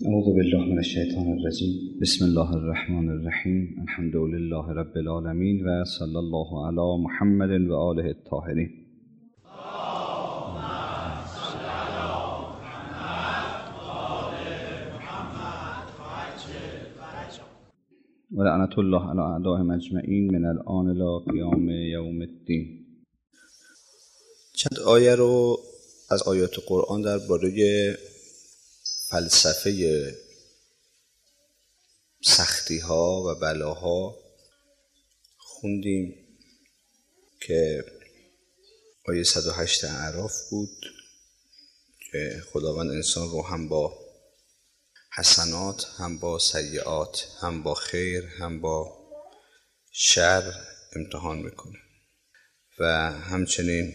اعوذ بالله من الشیطان الرجیم. بسم الله الرحمن الرحیم. الحمد لله رب العالمین و صلی الله علی محمد و آله الطاهرین. و لعنت الله علی اعدائهم اجمعین من الآن الی قیام یوم الدین. چند آیه رو از آیات قرآن درباره فلسفه سختی ها و بلاها خوندیم که آیه 108 اعراف بود که خداوند انسان رو هم با حسنات، هم با سیئات، هم با خیر، هم با شر امتحان میکنه و همچنین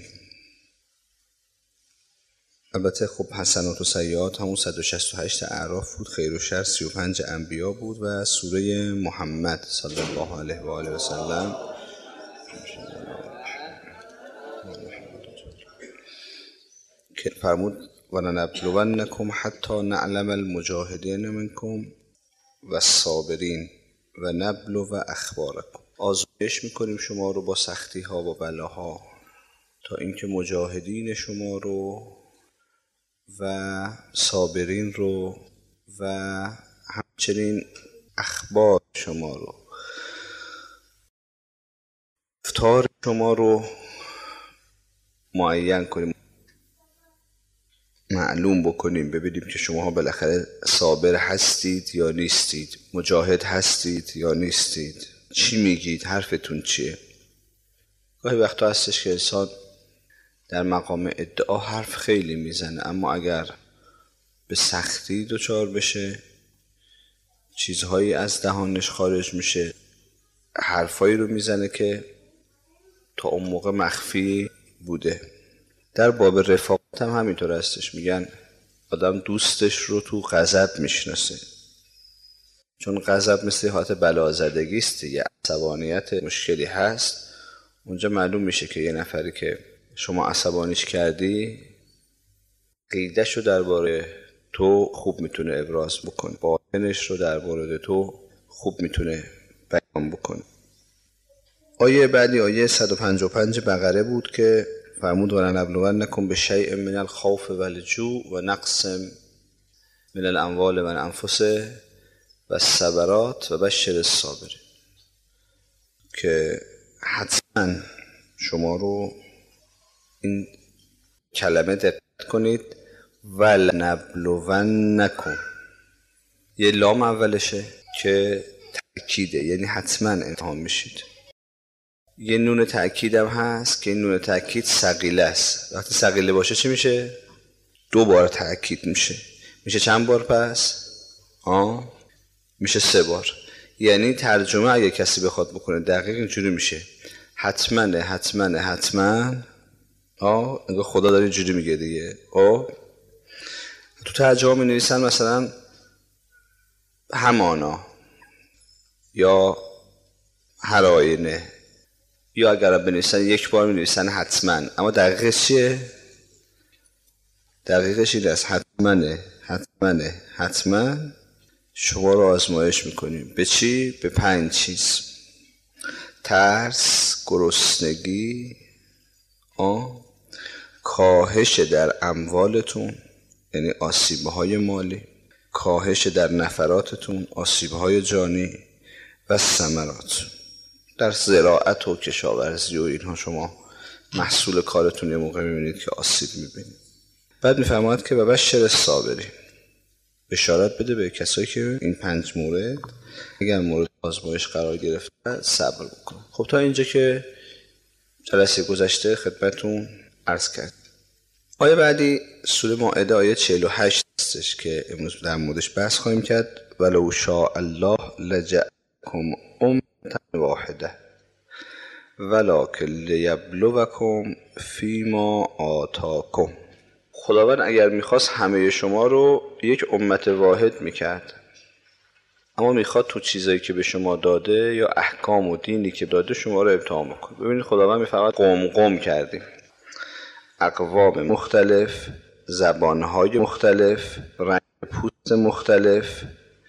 البته خب حسنات و سیئات همون 168 اعراف بود، خیر و شر 35 انبیا بود و سوره محمد صلی الله علیه و آله و سلم که فرمود و لنبلونکم حتی نعلم المجاهدین منکم و الصابرین و نبلو اخبارکم. آزمایش میکنیم شما رو با سختی ها و بلاها تا اینکه مجاهدین شما رو و صابرین رو و همچنین اخبار شما رو، رفتار شما رو معین کنیم، معلوم بکنیم، ببینیم که شما بالاخره صابر هستید یا نیستید، مجاهد هستید یا نیستید، چی میگید، حرفتون چیه. گاهی وقتا هستش که انسان در مقام ادعا حرف خیلی میزنه، اما اگر به سختی دچار بشه، چیزهایی از دهانش خارج میشه، حرفایی رو میزنه که تا اون موقع مخفی بوده. در باب رفاقت هم همینطور هستش، میگن آدم دوستش رو تو غضب میشناسه، چون غضب مثل حالت بلازدگی است، یه عصبانیت مشکلی هست. اونجا معلوم میشه که یه نفری که شما عصبانیش کردی قیدش رو درباره تو خوب میتونه ابراز بکنه، باطنش رو درباره تو خوب میتونه بیان بکنه. آیه بعدی آیه 155 بقره بود که فرمود و لنبلونکم بشیء من الخوف والجوع و نقص من الاموال و الانفس و الثمرات و بشر الصابرین، که حتما شما رو این کلمه دقت کنید، ولنبلونکم، یه لام اولشه که تأکیده، یعنی حتما امتحان میشید. یه نون تأکید هم هست که این نون تأکید ثقیله است. وقتی ثقیله باشه چی میشه؟ 2 بار تأکید میشه. میشه چند بار پس؟ میشه 3 بار. یعنی ترجمه اگه کسی بخواد بکنه دقیق اینجوری میشه: حتما حتما حتما. انگار خدا داره اینجوری میگه دیگه. تو ترجمه می نویسن مثلا همانا یا هر آینه، یا اگر بنویسن 1 بار می نویسن حتما، اما دقیقش چیه؟ دقیقش این است: حتما حتما حتما شما رو آزمایش میکنیم. به چی؟ به 5 چیز: ترس، گرسنگی، کاهش در اموالتون یعنی آسیب‌های مالی، کاهش در نفراتتون، آسیب‌های جانی، و ثمرات. در زراعت و کشاورزی و اینها شما محصول کارتون یه موقع می‌بینید که آسیب می‌بینید. بعد می‌فرماید که و بشر الصابرین، بشارت بده به کسایی که این 5 مورد اگر مورد آزمایش قرار گرفته صبر بکنن. خب تا اینجا که جلسه گذشته خدمتتون عرض کرد. آیه بعدی سوره مائده آیه 48 هستش که امروز در موردش بحث خواهیم کرد. ولو شاء الله لجعلکم امة واحده ولکن لیبلوکم فیما آتاکم. خداوند اگر میخواست همه شما رو یک امت واحد میکرد، اما میخواد تو چیزایی که به شما داده یا احکام و دینی که داده شما رو امتحان بکنه. ببینید خداوند میفرماید قوم کردیم، اقوام مختلف، زبانهای مختلف، رنگ پوست مختلف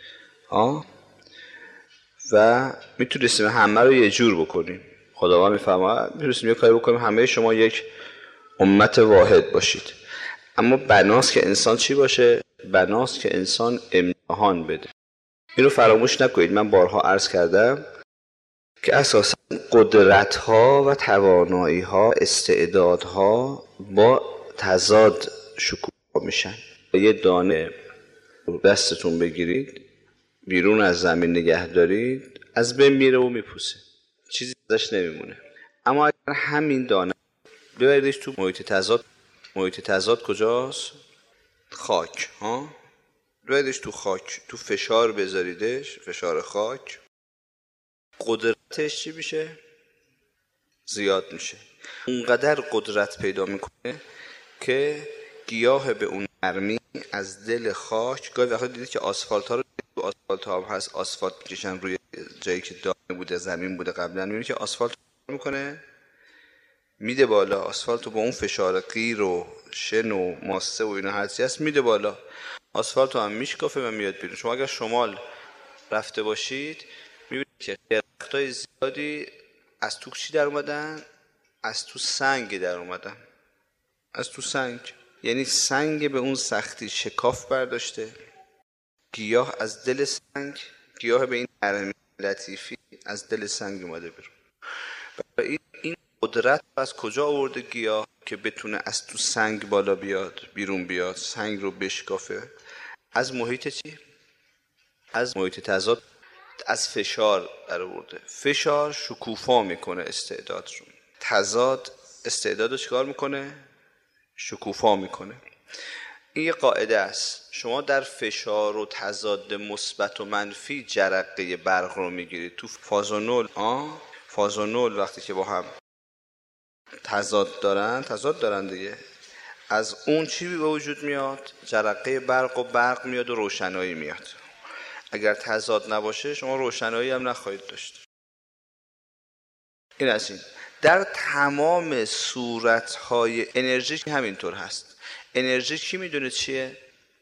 و میتونستیم همه رو یه جور بکنیم. خداوند میفرماید میتونستیم یه کاری بکنیم همه شما یک امت واحد باشید. اما بناست که انسان چی باشه؟ بناست که انسان امتحان بده. اینو فراموش نکنید. من بارها عرض کردم که اساساً قدرت‌ها و توانایی‌ها، استعدادها با تضاد شکوفا میشن. یه دانه دستتون بگیرید، بیرون از زمین نگه دارید، از بین میره و میپوسه، چیزی ازش نمیمونه. اما اگر همین دانه ببریدش تو محیط تضاد کجاست؟ خاک. ببریدش تو خاک، تو فشار بذاریدش، فشار خاک، قدرتش چی میشه؟ زیاد میشه. اونقدر قدرت پیدا میکنه که گیاه به اون نرمی از دل خاک. گاهی وقتا دیدید که آسفالت ها رو، آسفالت ها هست، آسفالت میکشن روی جایی که دانه بوده، زمین بوده قبلا، میبینید که آسفالت میکنه میده بالا. آسفالت رو با اون فشار قیر و شن و ماسه و اینا هرچی هست میده بالا، آسفالت رو هم میشکافه و میاد بیرون. شما اگر شمال رفته باشید میبینید که درختای زیادی از تو چی در اومدن؟ از تو سنگ در اومدن. از تو سنگ، یعنی سنگ به اون سختی شکاف برداشته. گیاه از دل سنگ، گیاه به این نرمی لطیفی از دل سنگ اومده بیرون. برای این قدرت از کجا آورده گیاه که بتونه از تو سنگ بالا بیاد، بیرون بیاد، سنگ رو بشکافه؟ از محیط چی؟ از محیط تضاد، از فشار در آورده. فشار شکوفا میکنه استعداد رو، تضاد استعداد رو چیکار میکنه؟ شکوفا میکنه. این یه قاعده است. شما در فشار و تضاد مثبت و منفی جرقه برق رو میگیرید. تو فاز و نول وقتی که با هم تضاد دارن دیگه، از اون چی به وجود میاد؟ جرقه برق و برق میاد و روشنایی میاد. اگر تضاد نباشه شما روشنایی هم نخواهید داشت. این از این. در تمام صورتهای انرژی همینطور هست. انرژی کی میدونه چیه؟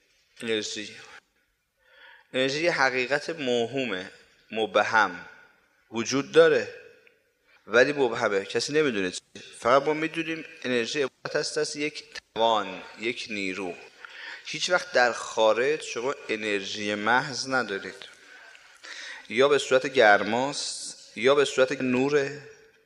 انرژی یه حقیقت موهومه، مبهم، وجود داره ولی مبهمه، کسی نمیدونه چیه. فقط ما میدونیم انرژی عبارت است از یک توان، یک نیرو. هیچ وقت در خارج شما انرژی محض ندارید. یا به صورت گرماست، یا به صورت نوره،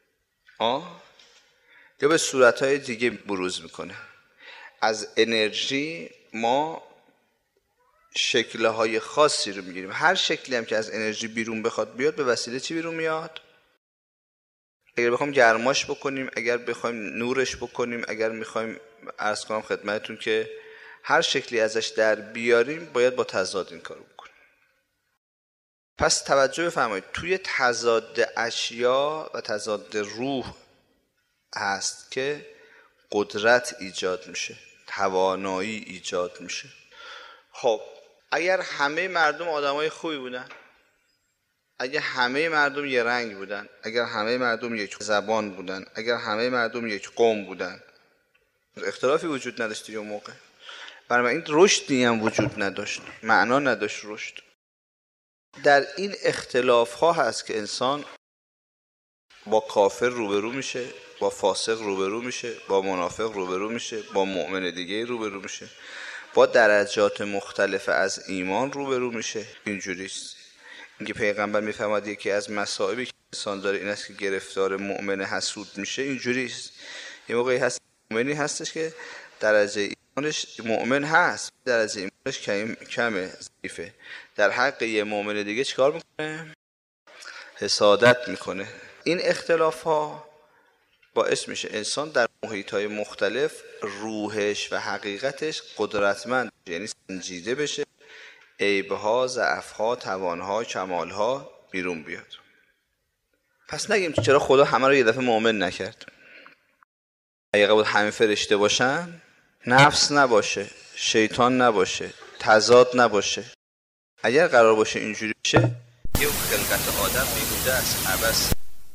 یا به صورتهای دیگه بروز میکنه. از انرژی ما شکل‌های خاصی رو میگیریم. هر شکلی هم که از انرژی بیرون بخواد بیاد به وسیله چی بیرون میاد؟ اگر بخوایم گرماش بکنیم، اگر بخوایم نورش بکنیم، اگر میخوایم عرض کنم خدمتتون که هر شکلی ازش در بیاریم باید با تضاد این کار بکنیم. پس توجه بفرمایید، توی تضاد اشیا و تضاد روح هست که قدرت ایجاد میشه، توانایی ایجاد میشه. خب اگر همه مردم آدمای خوبی بودن، اگر همه مردم یه رنگ بودن، اگر همه مردم یک زبان بودن، اگر همه مردم یک قوم بودن، اختلافی وجود نداشت اون موقع. برای این رشدی هم وجود نداشت، معنا نداشت رشد. در این اختلاف ها هست که انسان با کافر روبرو میشه، با فاسق روبرو میشه، با منافق روبرو میشه، با مؤمن دیگه روبرو میشه، با درجات مختلف از ایمان روبرو میشه. اینجوریست. اینکه پیغمبر میفرماد یکی از مصائبی که انسان داره این است که گرفتار مؤمن حسود میشه. اینجوریست. یه موقعی هست مؤمنی هستش که درجه ایمانش مؤمن هست، درجه ایمانش کمه، ضعیفه. در حق یه مؤمن دیگه چیکار میکنه؟ حسادت میکنه. این اختلاف ها باعث میشه انسان در محیط های مختلف روحش و حقیقتش قدرتمند، یعنی سنجیده بشه، عیبها، ضعفها، توانها، کمالها بیرون بیاد. پس نگیم چرا خدا همه رو یه دفعه مؤمن نکرد. اگه بود همه فرشته باشن، نفس نباشه، شیطان نباشه، تضاد نباشه. اگر قرار باشه اینجوری بشه، یه خلقت آدم بیهوده است، عبث.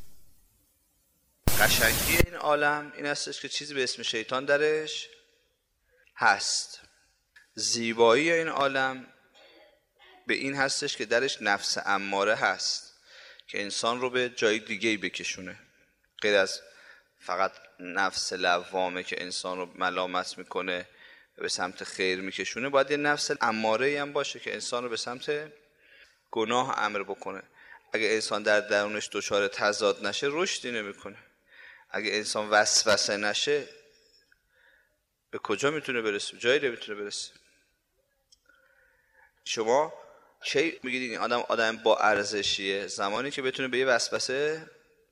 قشنگی این عالم این هستش که چیزی به اسم شیطان درش هست. زیبایی این عالم به این هستش که درش نفس اماره هست که انسان رو به جای دیگه‌ای بکشونه، غیر از فقط نفس لوامه که انسان رو ملامت میکنه به سمت خیر میکشونه. باید یه نفس اماره هم باشه که انسان رو به سمت گناه امر بکنه. اگه انسان در درونش دچار تضاد نشه رشدی نمیکنه. اگه انسان وسوسه نشه به کجا میتونه برسه؟ جایی نمیتونه برسه. شما چی میگید این آدم با ارزشیه؟ زمانی که بتونه به یه وسوسه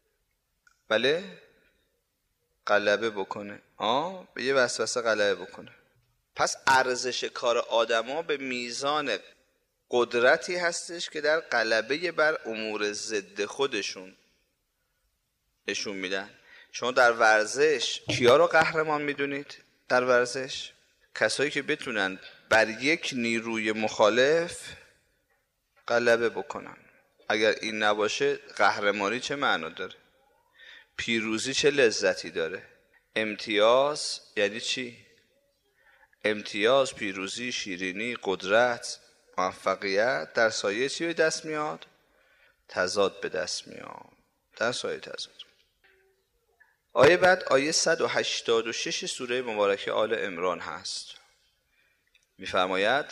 غلبه بکنه. به یه وسوسه غلبه بکنه. پس ارزش کار آدما به میزان قدرتی هستش که در غلبه بر امور ضد خودشون نشون میدن. شما در ورزش کیا رو قهرمان میدونید؟ در ورزش کسایی که بتونن بر یک نیروی مخالف غلبه بکنن. اگر این نباشه قهرمانی چه معنا داره؟ پیروزی چه لذتی داره؟ امتیاز یعنی چی؟ امتیاز، پیروزی، شیرینی، قدرت، موفقیت در سایه چی به دست میاد؟ تضاد به دست میاد. در سایه تضاد. آیه بعد آیه 186 سوره مبارکه آل عمران هست. میفرماید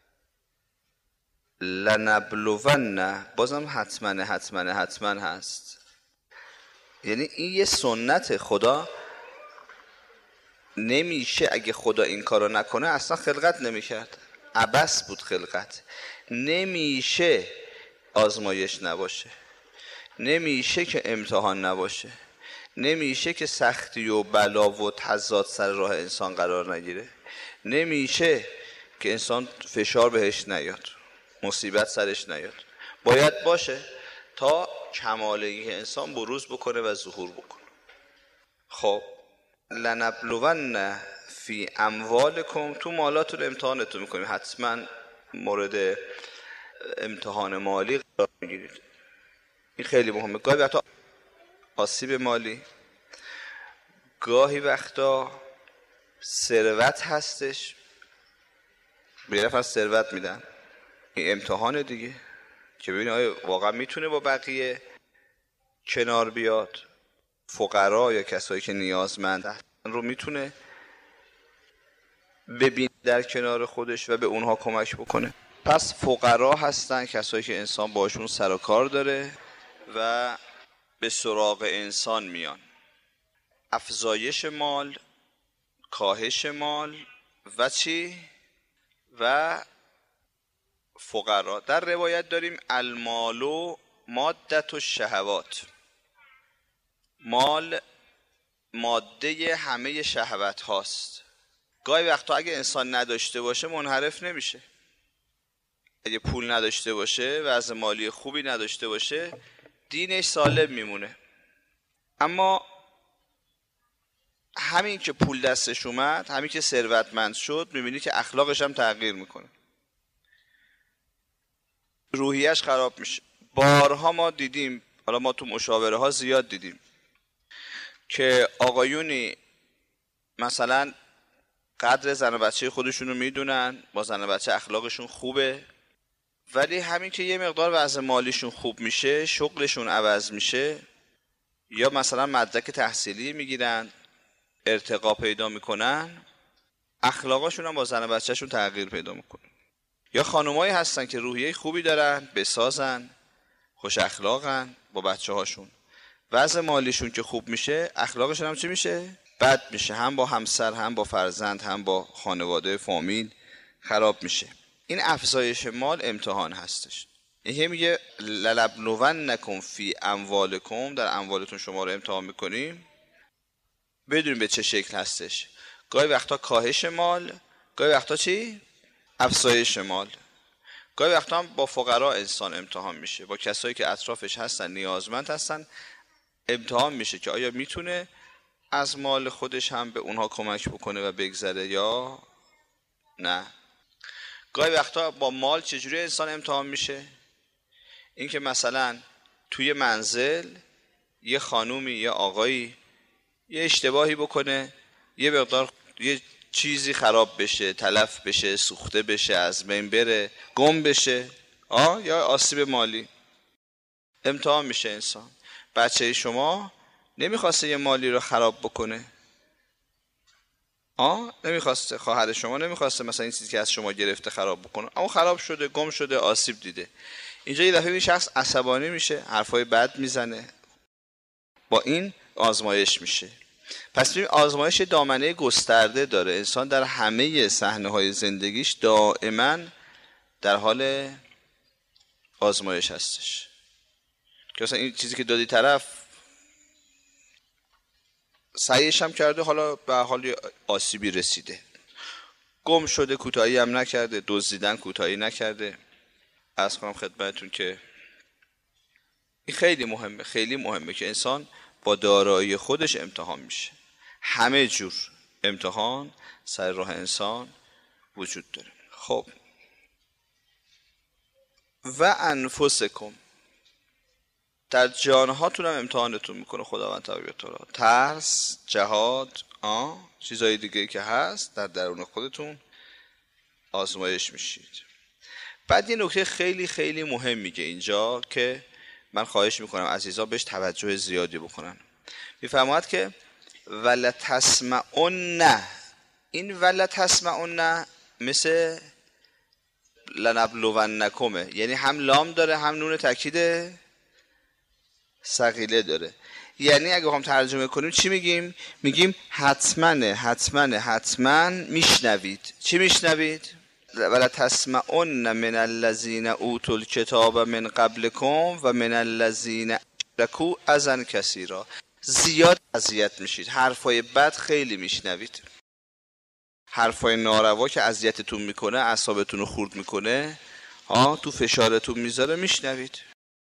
لنبلون، بازم حتما هست. یعنی این یه سنت خدا، نمیشه اگه خدا این کارو نکنه اصلا خلقت نمیکرد. عبث بود خلقت. نمیشه آزمایش نباشه، نمیشه که امتحان نباشه، نمیشه که سختی و بلا و تضاد سر راه انسان قرار نگیره، نمیشه که انسان فشار بهش نیاد، مصیبت سرش نیاد. باید باشه تا کمالی انسان بروز بکنه و ظهور بکنه. خب لنبلون فی اموالکم، تو مالاتون امتحانتون میکنیم، حتما مورد امتحان مالی قرار میگیرید. این خیلی مهمه. گاهی وقتا آسیب مالی، گاهی وقتا ثروت هستش، به نفع ثروت میدن. این امتحان دیگه که ببینید آیا واقعا میتونه با بقیه کنار بیاد. فقرا یا کسایی که نیازمند رو میتونه ببین در کنار خودش و به اونها کمک بکنه. پس فقرا هستن کسایی که انسان باشون سر و کار داره و به سراغ انسان میان. افزایش مال، کاهش مال و چی؟ و فقرا. در روایت داریم المال مادة الشهوات، مال ماده همه شهوت هاست. گاهی وقتا اگه انسان نداشته باشه منحرف نمیشه. اگه پول نداشته باشه، وضع مالی خوبی نداشته باشه، دینش سالم میمونه. اما همین که پول دستش اومد، همین که ثروتمند شد، میبینی که اخلاقش هم تغییر میکنه، روحیش خراب میشه. بارها ما دیدیم، حالا ما تو مشاوره ها زیاد دیدیم که آقایونی مثلا قدر زن و بچه خودشونو میدونن، با زن و بچه اخلاقشون خوبه، ولی همین که یه مقدار وضع مالیشون خوب میشه، شغلشون عوض میشه، یا مثلا مدرک تحصیلی میگیرن، ارتقا پیدا میکنن، اخلاقشون هم با زن و بچهشون تغییر پیدا میکنه. یا خانومایی هستن که روحیه خوبی دارن، بسازن، خوش اخلاقن با بچه هاشون، وضع مالیشون که خوب میشه، اخلاقشون هم چی میشه؟ بد میشه، هم با همسر، هم با فرزند، هم با خانواده، فامیل خراب میشه. این افزایش مال امتحان هستش. یعنی میگه لنبلونکم فی اموالکم، در اموالتون شما رو امتحان میکنیم. بدونیم به چه شکل هستش. گاهی وقتا کاهش مال، گاهی وقتا چی؟ افزایش مال. گاهی وقتا هم با فقرا انسان امتحان میشه، با کسایی که اطرافش هستن، نیازمند هستن، امتحان میشه که آیا میتونه از مال خودش هم به اونها کمک بکنه و بگذره یا نه. گاهی وقتا با مال چجوری انسان امتحان میشه؟ این که مثلا توی منزل یه خانومی یا آقایی یه اشتباهی بکنه، یه مقدار یه چیزی خراب بشه، تلف بشه، سوخته بشه، از بین بره، گم بشه، یا آسیب مالی. امتحان میشه انسان. بچه شما نمیخواسته یه مالی رو خراب بکنه، نمیخواسته، خواهر شما نمیخواسته مثلا این چیزی که از شما گرفته خراب بکنه، اما خراب شده، گم شده، آسیب دیده. اینجا یه دفعه این شخص عصبانی میشه، حرفای بد میزنه، با این آزمایش میشه. پس ببین آزمایش دامنه گسترده داره. انسان در همه صحنه‌های زندگیش دائما در حال آزمایش هستش که مثلا این چیزی که دادی طرف سعیش هم کرده، حالا به حال آسیبی رسیده، گم شده، کوتاهی هم نکرده، دزدیدن کوتاهی نکرده. عرض کنم خدمتتون که این خیلی مهمه، خیلی مهمه که انسان با دارایی خودش امتحان میشه. همه جور امتحان سر راه انسان وجود داره. خب و انفسکم، در جانهاتون هم امتحانتون میکنه خداوند تبارک و تعالی. ترس، جهاد، چیزهای دیگه که هست در درون خودتون آزمایش میشید. بعد یه نکته خیلی خیلی مهم میگه اینجا که من خواهش میکنم عزیزا بهش توجه زیادی بکنن. میفرماید که ولتسمعن، این ولتسمعن مثل لنبلونکمه، یعنی هم لام داره هم نون تاکید ثقیله داره. یعنی اگه هم ترجمه کنیم چی میگیم؟ میگیم حتما میشنوید. چی میشنوید؟ ولتسمعن من الذین اوتوا الکتاب من قبلکم و من الذین اشرکوا اذی کثیرا. زیاد اذیت میشید، حرفای بد خیلی میشنوید، حرفای ناروا که اذیتتون میکنه، اعصابتون رو خورد میکنه، تو فشارتون میذاره، میشنوید.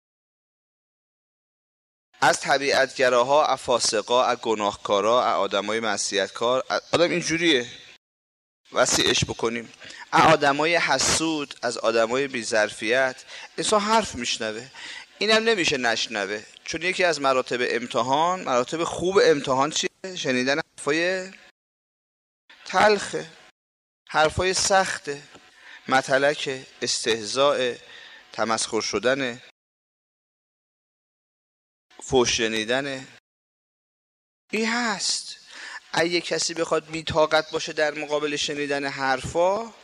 از طبیعتگراها، از فاسقا، از گناهکارا، از آدمای معصیتکار. آدم اینجوریه، وسیعش بکنیم. از آدمای حسود، از آدمای بی‌ظرفیت انسان حرف میشنوه. اینم نمیشه نشنوه، چون یکی از مراتب امتحان، مراتب خوب امتحان چیه؟ شنیدن حرفای تلخه، حرفای سخته، متلک، استهزاء، تمسخر شدن، فحش شنیدن. این هست. اگه کسی بخواد بی طاقت باشه در مقابل شنیدن حرفا،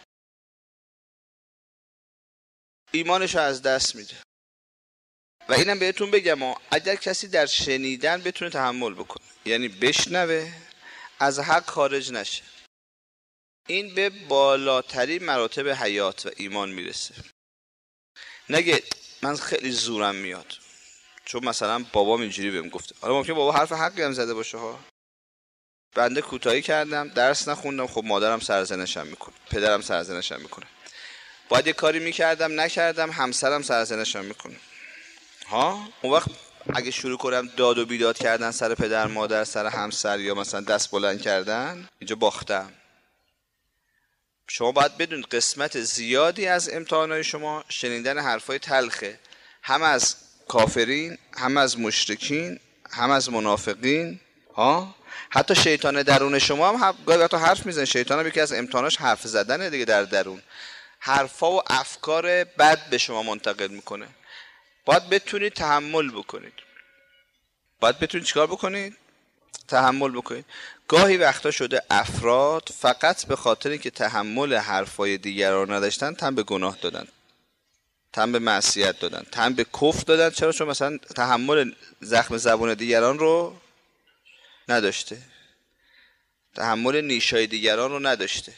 ایمانشو از دست میده. و اینم بهتون بگم اگر کسی در شنیدن بتونه تحمل بکنه، یعنی بشنوه، از حق خارج نشه، این به بالاترین مراتب حیات و ایمان میرسه. نگه من خیلی زورم میاد چون مثلا بابام اینجوری بهم گفته. حالا ممکنه بابا حرف حقی هم زده باشه بنده کوتاهی کردم، درس نخوندم، خب مادرم سرزنشم میکنه، پدرم سرزنشم میکنه، باید یه کاری میکردم نکردم، همسرم سرزنشم میکنه. اون وقت اگه شروع کنم داد و بیداد کردن سر پدر مادر، سر همسر، یا مثلا دست بلند کردن، اینجا باختم. شما باید بدون قسمت زیادی از امتحانات شما شنیدن حرفای تلخه، هم از کافرین، هم از مشرکین، هم از منافقین. حتی شیطان درون شما هم گاهی وقتا حرف میزنه. شیطان هم یکی از امتحاناش حرف زدنه دیگه، در درون حرفا و افکار بد به شما منتقل میکنه. باید بتونید تحمل بکنید. باید بتونید چیکار بکنید؟ تحمل بکنید. گاهی وقتا شده افراد فقط به خاطر اینکه تحمل حرفای دیگران نداشتن، تن به گناه دادن، تن به معصیت دادن، تن به کفر دادن. چرا؟ چون مثلا تحمل زخم زبون دیگران رو نداشته، تحمل نیشای دیگران رو نداشته.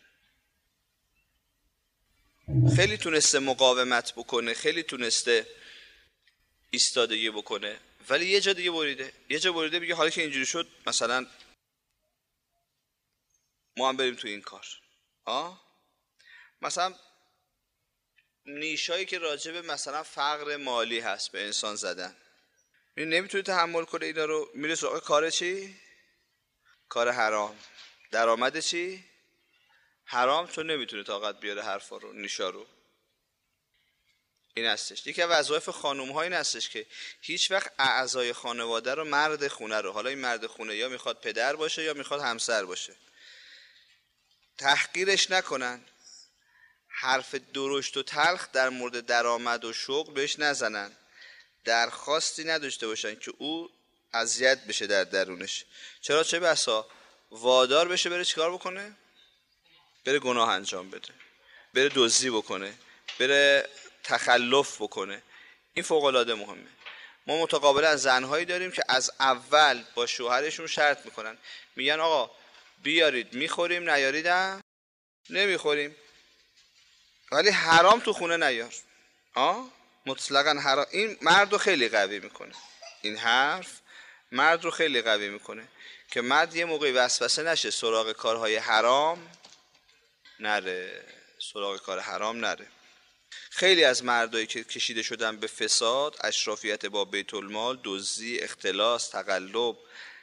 خیلی تونسته مقاومت بکنه، خیلی تونسته ایستادگی بکنه، ولی یه جا دیگه بریده. یه جا بریده بگه حالا که اینجوری شد مثلا ما هم بریم تو این کار. مثلا نیشایی که راجب مثلا فقر مالی هست به انسان زدن، نمیتونه تحمل کنه اینا رو، میره سراغ کار چی؟ کار حرام. درآمد چی؟ حرام، چون نمیتونه طاقت بیاره حرفا رو، نیشا رو. این هستش. یکی از وظایف خانم ها این هستش که هیچ وقت اعضای خانواده رو، مرد خونه رو، حالا این مرد خونه یا میخواد پدر باشه یا میخواد همسر باشه، تحقیرش نکنن، حرف درشت و تلخ در مورد درآمد و شغل بهش نزنن، درخواستی نداشته باشن که او اذیت بشه در درونش. چرا؟ چه بسا وادار بشه بره چیکار بکنه؟ بره گناه انجام بده، بره دزدی بکنه، بره تخلف بکنه. این فوق العاده مهمه. ما متقابلا زنهایی داریم که از اول با شوهرشون شرط میکنن، میگن آقا بیارید میخوریم، نیاریدم نمیخوریم، ولی حرام تو خونه نیار. مطلقاً حرام. این مرد رو خیلی قوی میکنه، این حرف مرد رو خیلی قوی میکنه که مرد یه موقعی وسوسه نشه سراغ کارهای حرام نره، سراغ کار حرام نره. خیلی از مردایی که کشیده شدن به فساد، اشرافیت با بیت المال، دزدی، اختلاس، تقلب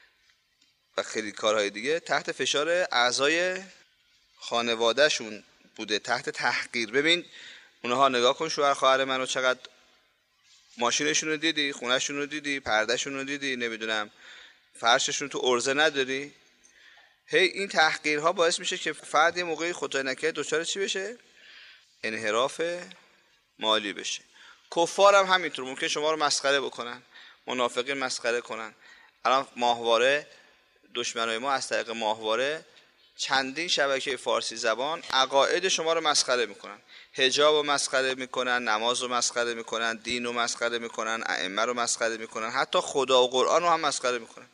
و خیلی کارهای دیگه، تحت فشار اعضای خانوادهشون بوده، تحت تحقیر. ببین اونها نگاه کن شوهر خواهر منو چقدر ماشینشون رو دیدی، خونهشون رو دیدی، پردهشون رو دیدی، نمیدونم فرششون تو ارزه نداری. این تحقیرها باعث میشه که فرد یه موقعی خدای نکرده دچار چی بشه؟ انحراف مالی بشه. کفار هم همینطور ممکن شما رو مسخره بکنن، منافقین مسخره کنن. الان ماهواره، دشمنای ما از طریق ماهواره چندین شبکه فارسی زبان عقاید شما رو مسخره میکنن، حجاب رو مسخره میکنن، نماز رو مسخره میکنن، دین رو مسخره میکنن، ائمه رو مسخره میکنن، حتی خدا و قرآن رو هم مسخره میکنن.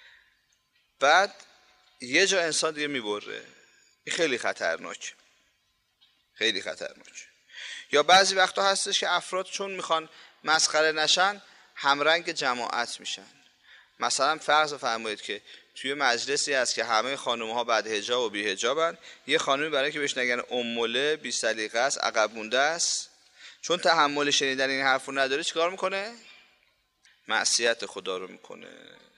بعد یه جا انسان دیگه میبره. این خیلی خطرناک، خیلی خطرناک. یا بعضی وقتا هستش که افراد چون میخوان مسخره نشن همرنگ جماعت میشن. مثلا فرض فرمایید که توی مجلسی هست که همه خانم‌ها بعد حجاب و بی حجابن، یه خانمی برای که بهش نگن اموله، بی سلیقه است، عقب مونده است، چون تحمل شنیدن این حرفو نداره چیکار میکنه؟ معصیت خدا رو میکنه،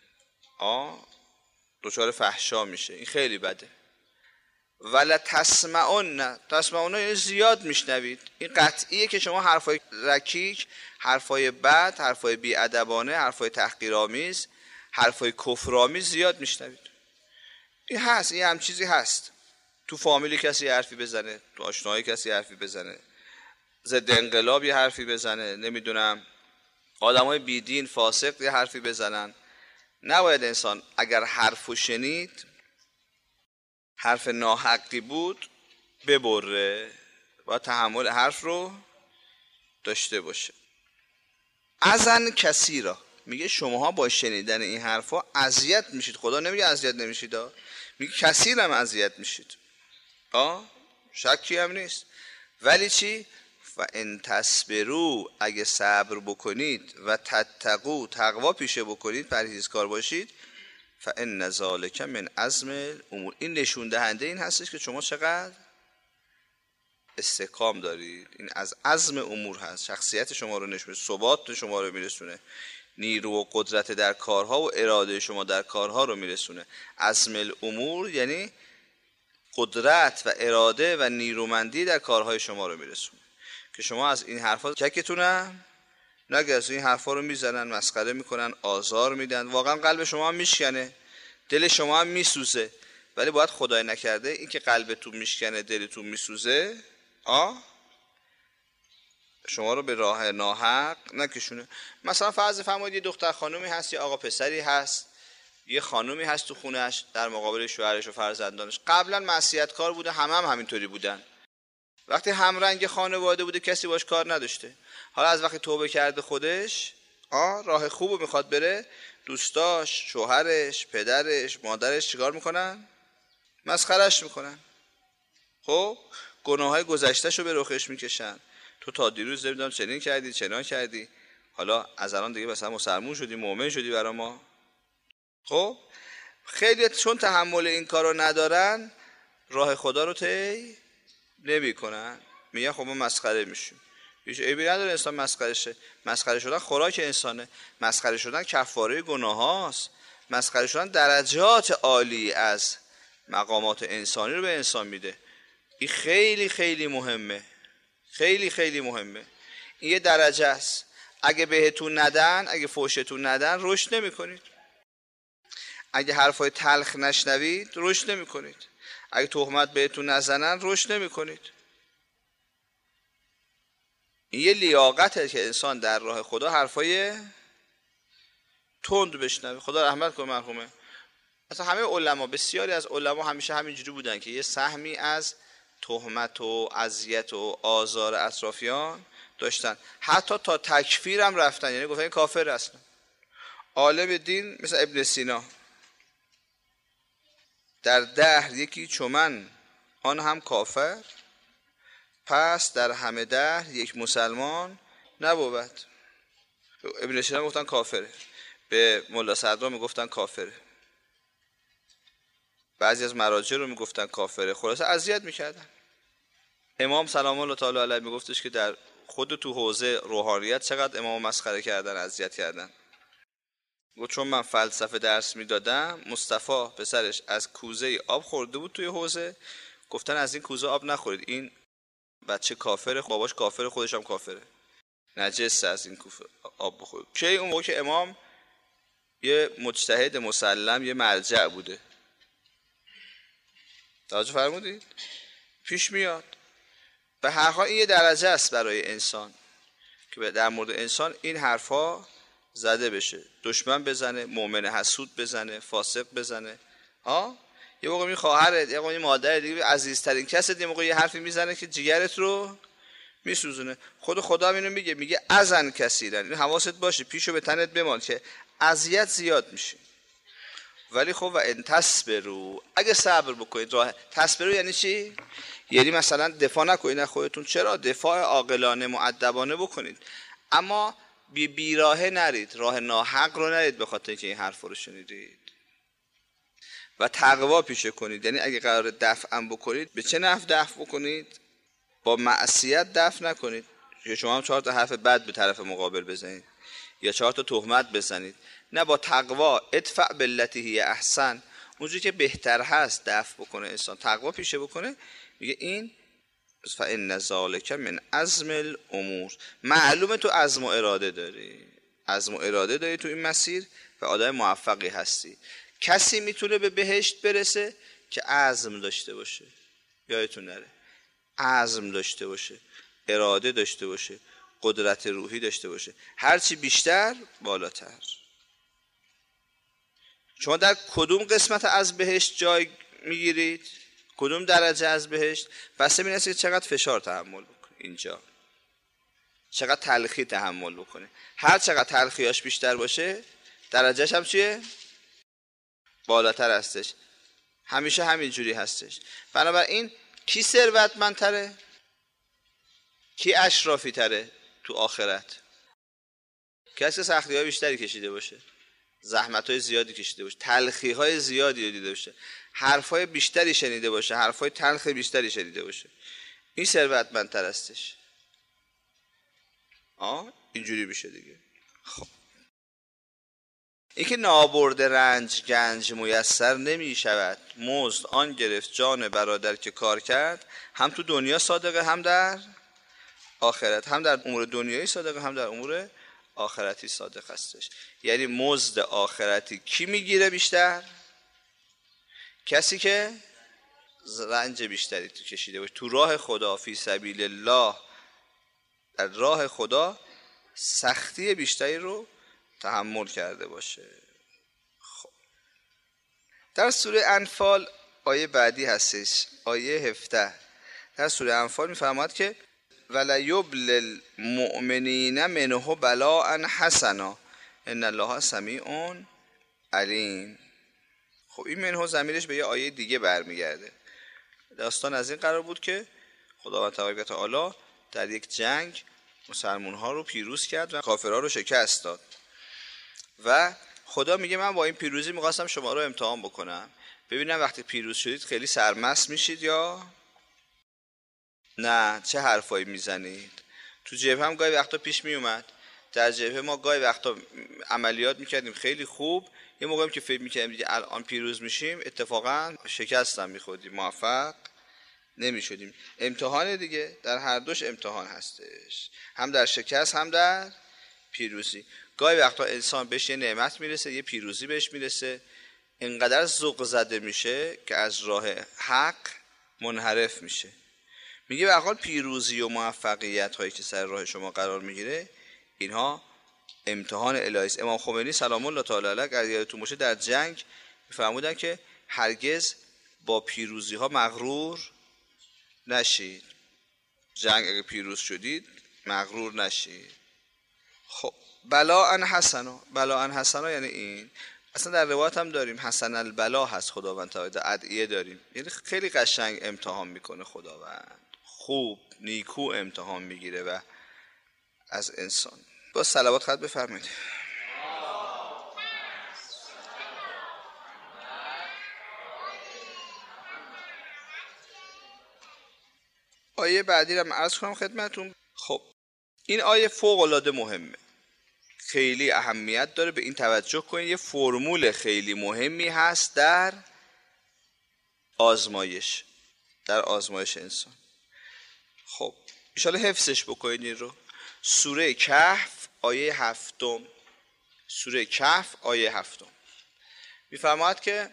دچار فحشا میشه. این خیلی بده. ولا تسمعون یعنی زیاد میشنوید. این قطعیه که شما حرفای رکیک، حرفای بد، حرفای بی‌ادبانه، حرفای تحقیرآمیز، حرفای کفرآمیز زیاد میشنوید. این هست، این هم چیزی هست. تو فامیلی کسی حرفی بزنه، تو آشنایی کسی حرفی بزنه، ضد انقلاب یه حرفی بزنه، نمیدونم آدمای بیدین فاسق یه حرفی بزنن. نباید انسان اگر حرفو شنید، حرف ناحقی بود، ببره، باید تحمل حرف رو داشته باشه. اذن کسی را میگه شماها با شنیدن این حرفا اذیت میشید. خدا نمیگه اذیت نمیشید، میگه کثیر هم اذیت میشید. شکی هم نیست. ولی چی؟ و ان تصبروا، اگه صبر بکنید، و تتقوا، تقوا پیشه بکنید، پرهیزکار باشید، فان ذلک من عزم الامور. این نشون دهنده این هستش که شما چقدر استحکام دارید. این از عزم امور هست، شخصیت شما رو نشون، ثبات شما رو میرسونه، نیرو و قدرت در کارها و اراده شما در کارها رو میرسونه. عزم الامور یعنی قدرت و اراده و نیرومندی در کارهای شما رو میرسونه که شما از این حرفا چکتونن نگه، از این حرفا رو میزنن، مسخره میکنن، آزار میدن، واقعا قلب شما هم میشکنه، دل شما هم میسوزه. ولی باید خدای نکرده این که قلبتون میشکنه، دلتون میسوزه شما رو به راه ناحق نکشونه. مثلا فرض فرمایید یه دختر خانومی هست، یه آقا پسری هست، یه خانومی هست تو خونهش در مقابل شوهرش و فرزندانش، قبلا معصیتکار بوده، هم همینطوری بودن، وقتی همرنگ خانواده بوده کسی باش کار نداشته. حالا از وقتی توبه کرده خودش راه خوبو میخواد بره، دوستاش، شوهرش، پدرش، مادرش چیکار میکنن؟ مسخرهش میکنن. خب گناههای گذشتهشو به رخش میکشن. تو تا دیروز نمیدونم چنین کردی، چنان کردی، حالا از الان دیگه مثلا مسلمون شدی، مؤمن شدی برا ما. خب خیلی چون تحمل این کارو ندارن، راه خدا رو طی نمیکنن، میگن خب ما مسخره میشیم. هیچ عیبی نداره انسان مسخره شه. مسخره شدن خوراک انسانه، مسخره شدن کفاره گناه هاست، مسخره شدن درجات عالی از مقامات انسانی رو به انسان میده. این خیلی خیلی مهمه، خیلی خیلی مهمه. این یه درجه است. اگه بهتون ندن، اگه فوشتون ندن، رشد نمی کنید. اگه حرفای تلخ نشنوید، رشد نمی کنید. اگه تهمت بهتون نزنن رشد نمی‌کنید. این یه لیاقته که انسان در راه خدا حرفای تند بشنوه. خدا رحمت کنه مرحومه. مثلا همه علما، بسیاری از علما همیشه همینجوری بودن که یه سهمی از تهمت و اذیت و آزار اطرافیان داشتن، حتی تا تکفیر هم رفتن، یعنی گفتن این کافر هستن. عالم دین مثل ابن سینا، در دهر یکی چومن آن هم کافر، پس در همه دهر یک مسلمان نبود. ابن سینا گفتن کافره، به ملا صدرا میگفتن کافره، بعضی از مراجع رو میگفتن کافره، خلاصه اذیت میکردن. امام سلام الله تعالی علیه میگفتش که در خود تو حوزه روحانیت چقدر امام مسخره کردن، اذیت کردن. گفت چون من فلسفه درس میدادم، مصطفی پسرش از کوزه آب خورده بود توی حوزه، گفتن از این کوزه آب نخورید، این بچه کافره، باباش کافره، خودش هم کافره، نجسه از این کوزه آب بخورید. کی اون موقع که امام یه مجتهد مسلم، یه مرجع بوده. توجه فرمودید؟ پیش میاد. به هر حال این یه درجه است برای انسان که در مورد انسان این حرفا زده بشه، دشمن بزنه، مؤمن حسود بزنه، فاسق بزنه. یه موقع می خواهرت، یه موقع مادر دیگه، عزیزترین کست، یه موقع یه حرفی میزنه که جگرت رو میسوزونه. خدا اینو میگه ازن کثیرن. این حواست باشه، پیشو به تنت بمان که اذیت زیاد میشه. ولی خب و ان تصبروا، اگه صبر بکنید. راه تصبروا یعنی چی؟ یعنی مثلا دفاع نکنید از خودتون. چرا؟ دفاع عاقلانه مؤدبانه بکنید، اما بیراهه نرید، راه ناحق رو نرید به خاطر اینکه این حرف رو شنیدید. و تقوا پیشه کنید. یعنی اگه قرار دفع بکنید، به چه نحو دفع بکنید؟ با معصیت دفع نکنید که شما هم 4 تا حرف بد به طرف مقابل بزنید یا 4 تا تهمت بزنید. نه، با تقوا ادفع بالتی هی احسن، اونجوری که بهتر هست دفع بکنه انسان، تقوا پیشه بکنه. میگه این فإن ذلک من عزم الامور. معلومه تو عزم و اراده داری، تو این مسیر و آدم موفقی هستی. کسی میتونه به بهشت برسه که عزم داشته باشه. یادتون نره، عزم داشته باشه، اراده داشته باشه، قدرت روحی داشته باشه. هرچی بیشتر بالاتر. شما در کدوم قسمت از بهشت جای میگیرید؟ کدوم درجه از بهشت؟ بس ببینید که چقدر فشار تحمل بکنه اینجا، چقدر تلخی تحمل بکنه. هر چقدر تلخیاش بیشتر باشه، درجهش هم چیه؟ بالاتر هستش. همیشه همین جوری هستش. بنابراین کی ثروتمندتره؟ کی اشرافی تره تو آخرت؟ کسی که سختی‌های بیشتری کشیده باشه، زحمت‌های زیادی کشیده باشه، تلخی‌های زیادی دیده باشه، حرف‌های بیشتری شنیده باشه، حرف‌های تلخ بیشتری شنیده باشه، این ثروتمندتر هستش. اینجوری میشه دیگه. خب این که نابرده رنج گنج میسر نمی شود، مزد آن گرفت جان برادر که کار کرد. هم تو دنیا صادقه، هم در آخرت، هم در امور دنیایی صادقه، هم در امور آخرتی صادق هستش. یعنی مزد آخرتی کی میگیره بیشتر؟ کسی که رنج بیشتری تو کشیده باشه تو راه خدا، فی سبیل الله، در راه خدا سختی بیشتری رو تحمل کرده باشه. خب در سوره انفال آیه بعدی هستش، آیه 17. در سوره انفال میفرماد که وَلَيُبْلِ الْمُؤْمِنِينَ مِنْهُ بَلَاءً حَسَنًا إِنَّ اللَّهَ سَمِیعٌ عَلِیمٌ. خب این منه ضمیرش به یه آیه دیگه برمیگرده. داستان از این قرار بود که خداوند تبارک و تعالی در یک جنگ مسلمان‌ها رو پیروز کرد و کافرها رو شکست داد و خدا میگه من با این پیروزی می‌خواستم شما رو امتحان بکنم، ببینم وقتی پیروز شدید خیلی سرمست میشید یا نه، چه حرفایی میزنید. تو جبهه هم گاهی وقتا پیش میومد، در جبهه ما گاهی وقتا عملیات میکردیم خیلی خوب، یه موقعی که فکر میکردیم دیگه الان پیروز میشیم، اتفاقا شکست هم میخوردیم، موفق نمیشدیم. امتحان دیگه، در هر دوش امتحان هستش، هم در شکست هم در پیروزی. گاهی وقتا انسان بهش یه نعمت میرسه، یه پیروزی بهش میرسه، اینقدر ذوق زده میشه که از راه حق منحرف میشه. میگه به هر حال پیروزی و موفقیت هایی که سر راه شما قرار میگیره اینها امتحان الهی است. امام خمینی سلام الله تعالی علیه اگر یادتون باشه در جنگ فرمودن که هرگز با پیروزی ها مغرور نشید. جنگ اگه پیروز شدید مغرور نشید. خب بلاء حسنا یعنی این اصلا در روایت هم داریم حسن البلا هست خداوند تعالی، ادعیه داریم، یعنی خیلی قشنگ امتحان میکنه خداوند، خوب نیکو امتحان میگیره و از انسان. با صلوات خط بفرمایید. آیه بعدی رو عرض کنم خدمتون. خب این آیه فوق العاده مهمه، خیلی اهمیت داره، به این توجه کنید. یه فرمول خیلی مهمی هست در آزمایش انسان. خب ان شاءالله حفظش بکنید این رو. سوره کهف آیه 7 میفرماید که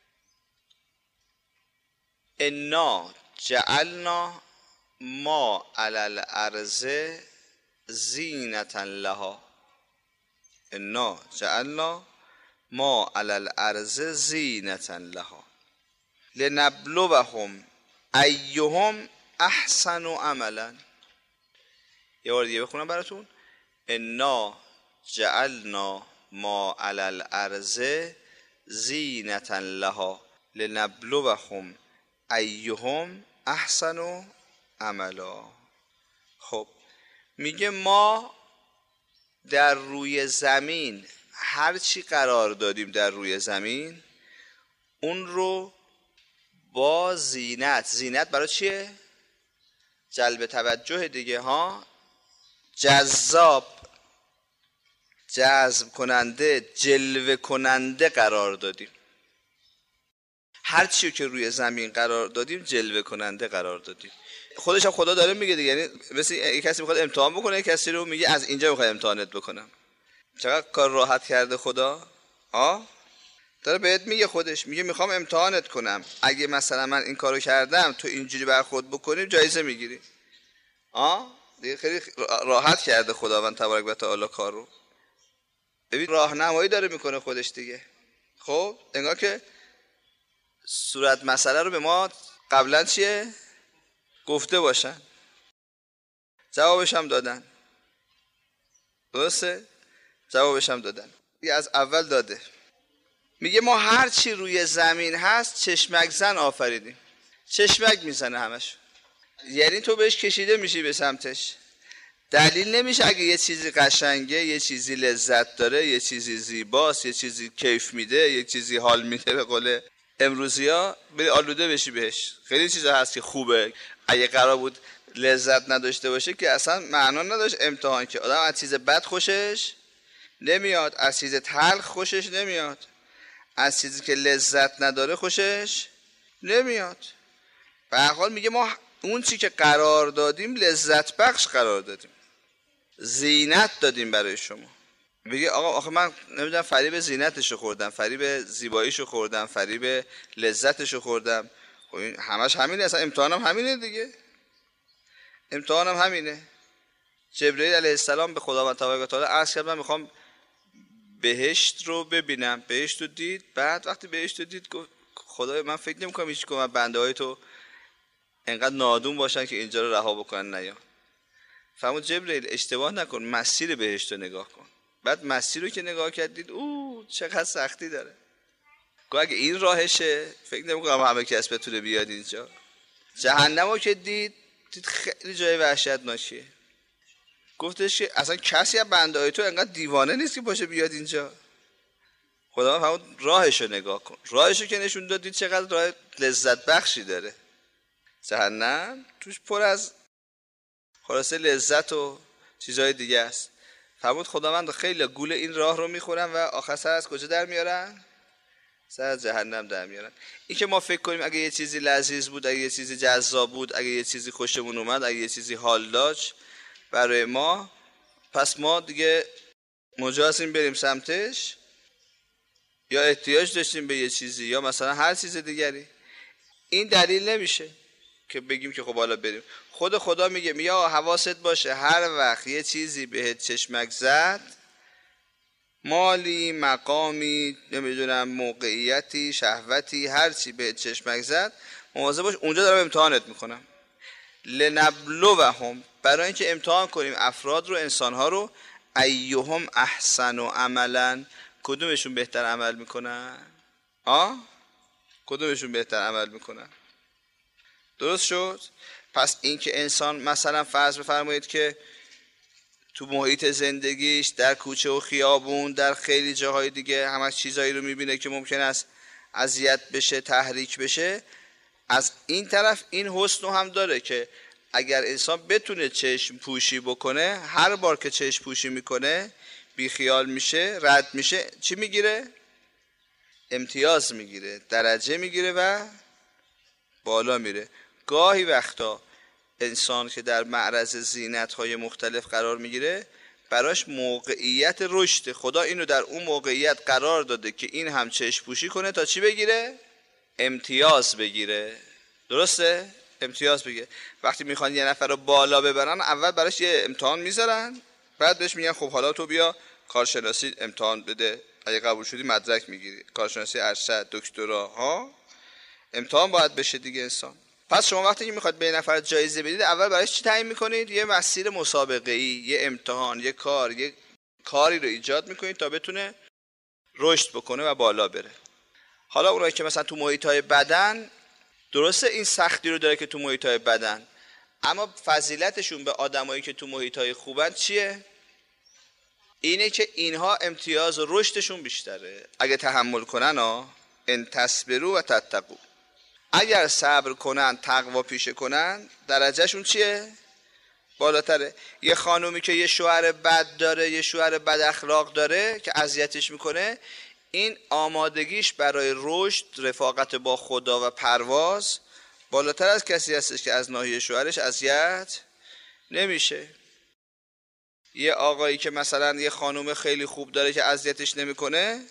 انا جعلنا ما علی الارض زینة لها، انا جعلنا ما علی الارض زینة لها لنبلوهم ایهم احسن عملا. یه بار دیگه بخونم براتون. انا جعلنا ما علی الارض زینة لها لنبلوهم ایهم احسن عملا. خب میگه ما در روی زمین هر چی قرار دادیم در روی زمین اون رو با زینت برای چیه؟ جلب توجه دیگه ها، جذاب، جذب کننده، جلوه کننده قرار دادیم. هر چی که روی زمین قرار دادیم جلوه کننده قرار دادیم. خودش هم خدا داره میگه دیگه، یعنی مثل یک کسی میخواد امتحان بکنه کسی رو، میگه از اینجا میخوام امتحانت بکنم. چقدر کار راحت کرده خدا. داره بهت میگه، خودش میگه میخوام امتحانت کنم، اگه مثلا من این کارو کردم تو اینجوری برخورد بکنی جایزه میگیری. دیگه خیلی راحت کرده خداوند تبارک و تعالی کار رو. ببین راهنمایی داره میکنه خودش دیگه. خب انگار که صورت مسئله رو به ما قبلا چیه گفته باشن، جوابش هم دادن. درسته؟ جوابش هم دادن. یه از اول داده. میگه ما هر چی روی زمین هست چشمک زن آفریدیم. چشمک میزنه همش، یعنی تو بهش کشیده میشی به سمتش. دلیل نمیشه اگه یه چیزی قشنگه، یه چیزی لذت داره، یه چیزی زیباست، یه چیزی کیف میده، یه چیزی حال میده، به قول امروزیا بری آلوده بشی بهش. خیلی چیزا هست که خوبه، اگه قرار بود لذت نداشته باشه که اصلا معنا نداشت امتحان، که آدم از چیز بد خوشش نمیاد، از چیز تلخ خوشش نمیاد، از چیزی که لذت نداره خوشش نمیاد. به هر حال میگه ما اون چی که قرار دادیم لذت بخش قرار دادیم، زینت دادیم برای شما. میگه آقا من نمیدونم فریب زینتشو خوردم، فریب زیباییشو خوردم، فریب لذتشو خوردم. خب این همش همینه، اصلا امتحانم همینه دیگه. امتحانم همینه. جبرئیل علیه السلام به خداوند تبارک و تعالی عرض کرد من میخوام بهشت رو ببینم. بهشت رو دید، بعد وقتی بهشت رو دید گفت خدای من فکر نمی‌کنم هیچ کدوم از بنده های تو انقدر نادون باشن که اینجا رو رها بکنن. نیا فرمود جبرئیل اشتباه نکن، مسیر بهشت رو نگاه کن. بعد مسیر رو که نگاه کردید چقدر سختی داره. گفت اگه این راهشه فکر نمی‌کنم همه کس بتونه بیاد اینجا. جهنم رو که دید خیلی جای وحشتناکیه. گفتش که اصلا کسی از بنده های تو انقدر دیوانه نیست که باشه بیاد اینجا. خدا فرمود راهشو نگاه کن. راهشو که نشون دادید چقدر راه لذت بخشی داره. جهنم توش پر از خلاصه لذت و چیزهای دیگه است. فرمود خداوند خیلی گول این راه رو میخورن و آخر سر از کجا در میارن؟ سر از جهنم در میارن. این که ما فکر کنیم اگه یه چیزی لذیذ بود، اگه یه چیزی جذاب بود، اگه یه چیزی خوشمون اومد، اگه یه چیزی حال داشت برای ما، پس ما دیگه مجاز هستیم بریم سمتش. یا احتیاج داشتیم به یه چیزی یا مثلا هر چیز دیگری، این دلیل نمیشه که بگیم که خب حالا بریم. خود خدا میگه حواست باشه هر وقت یه چیزی بهت چشمک زد، مالی، مقامی، نمیدونم موقعیتی، شهوتی، هر چی بهت چشمک زد مواظب باش، اونجا دارم امتحانت میکنم. لنبلوهم، برای اینکه امتحان کنیم افراد رو، انسانها رو، ایهم احسن عملا، کدومشون بهتر عمل میکنن. کدومشون بهتر عمل میکنن. درست شد؟ پس این که انسان مثلا فرض بفرمایید که تو محیط زندگیش در کوچه و خیابون در خیلی جاهای دیگه همش چیزایی رو میبینه که ممکن است اذیت بشه، تحریک بشه، از این طرف این حسن هم داره که اگر انسان بتونه چشم پوشی بکنه، هر بار که چشم پوشی میکنه بیخیال میشه، رد میشه، چی میگیره؟ امتیاز میگیره، درجه میگیره و بالا میره. گاهی وقتا انسان که در معرض زینت‌های مختلف قرار میگیره، براش موقعیت رشد، خدا اینو در اون موقعیت قرار داده که این هم چشم پوشی کنه تا چی بگیره؟ امتیاز بگیره. درسته؟ امتیاز بگیره. وقتی میخوان یه نفر رو بالا ببرن، اول براش یه امتحان میذارن، بعد بهش میگن خب حالا تو بیا کارشناسی امتحان بده، اگه قبول شدی مدرک میگیری، کارشناسی ارشد، دکترا، امتحان باید بشه دیگه انسان. پس شما وقتی که میخواد به یه نفر جایزه بدید، اول برایش چی تعیین میکنید؟ یه مسیر مسابقه‌ای، یه امتحان، یه کاری رو ایجاد میکنید تا بتونه رشد بکنه و بالا بره. حالا اونایی که مثلا تو محیط‌های بدن، درسته این سختی رو داره که تو محیط‌های بدن، اما فضیلتشون به آدمایی که تو محیط‌های خوبن چیه؟ اینه که اینها امتیاز و رشدشون بیشتره اگه تحمل کنن. ان تصبروا و تتقوا، اگر صبر کنن، تقوا پیشه کنن، درجهشون چیه؟ بالاتره. یه خانومی که یه شوهر بد داره، یه شوهر بد اخلاق داره که اذیتش میکنه، این آمادگیش برای رشد، رفاقت با خدا و پرواز بالاتر از کسی هستش که از ناحیه شوهرش اذیت نمیشه. یه آقایی که مثلا یه خانوم خیلی خوب داره که اذیتش نمیکنه،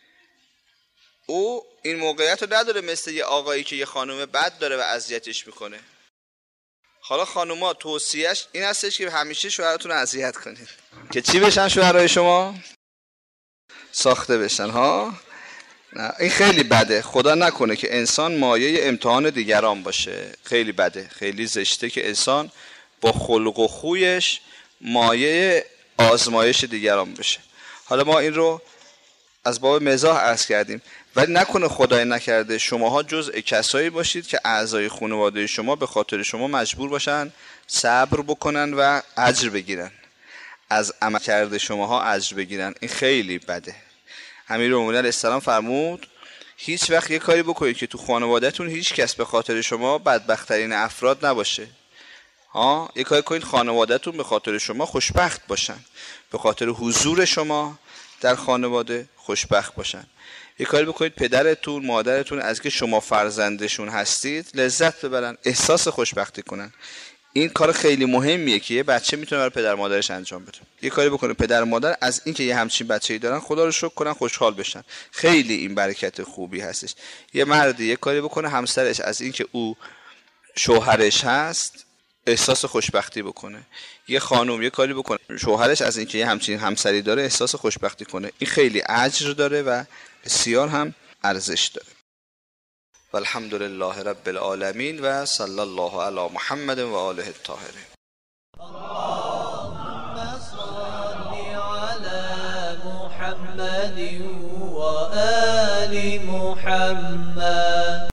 او این موقعیت رو نداره مثل یه آقایی که یه خانوم بد داره و اذیتش میکنه. حالا خانوما توصیهش این هستش که همیشه شوهرتون رو اذیت کنید که چی بشن شوهرای شما؟ ساخته بشن. نه، این خیلی بده. خدا نکنه که انسان مایه امتحان دیگران باشه. خیلی بده، خیلی زشته که انسان با خلق و خویش مایه آزمایش دیگران بشه. حالا ما این رو از باب مزاح عرض کردیم، ولی نکنه خدای نکرده شماها جزء کسایی باشید که اعضای خانواده شما به خاطر شما مجبور باشن صبر بکنن و اجر بگیرن، از عمل کرده شماها اجر بگیرن. این خیلی بده. امیرالمومنین علیه السلام فرمود هیچ وقت یه کاری بکنید که تو خانوادهتون هیچ کس به خاطر شما بدبخت‌ترین افراد نباشه. یه کاری کنید خانوادهتون به خاطر شما خوشبخت باشن، به خاطر حضور شما در خانواده خوشبخت باشن. یه کاری بکنید پدرتون، مادرتون از که شما فرزندشون هستید لذت ببرن، احساس خوشبختی کنن. این کار خیلی مهمیه که یه بچه میتونه برای پدر مادرش انجام بده. یه کاری بکنه پدر مادر از این که یه همچین بچه‌ای دارن خدا رو شکر کنن، خوشحال بشن. خیلی این برکت خوبی هستش. یه مردی یه کاری بکنه همسرش از این که او شوهرش هست احساس خوشبختی بکنه. یه خانم یه کاری بکنه شوهرش از این که یه همچین همسری داره احساس خوشبختی کنه. این خیلی اجر داره و بسیار هم ارزش داره. و الحمدلله رب العالمین و صلی الله علی محمد و آله الطاهرین. اللهم صل علی محمد و آل محمد.